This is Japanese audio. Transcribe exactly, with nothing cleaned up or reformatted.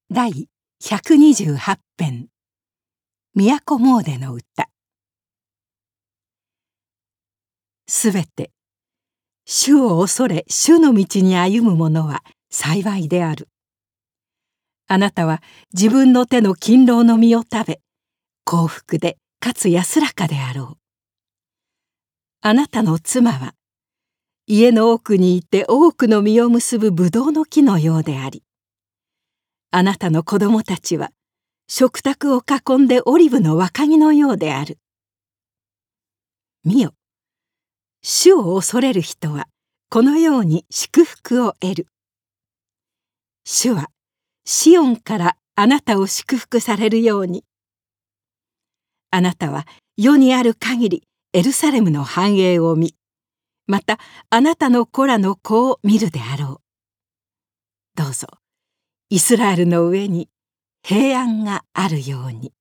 第ひゃくにじゅうはち編都詣の歌。すべて主を恐れ主の道に歩む者は幸いである。あなたは自分の手の勤労の実を食べ、幸福でかつ安らかであろう。あなたの妻は家の奥にいて多くの実を結ぶブドウの木のようであり、あなたの子供たちは食卓を囲んでオリブの若木のようである。見よ、主を恐れる人はこのように祝福を得る。主はシオンからあなたを祝福されるように。あなたは世にある限りエルサレムの繁栄を見、またあなたの子らの子を見るであろう。どうぞイスラエルの上に平安があるように。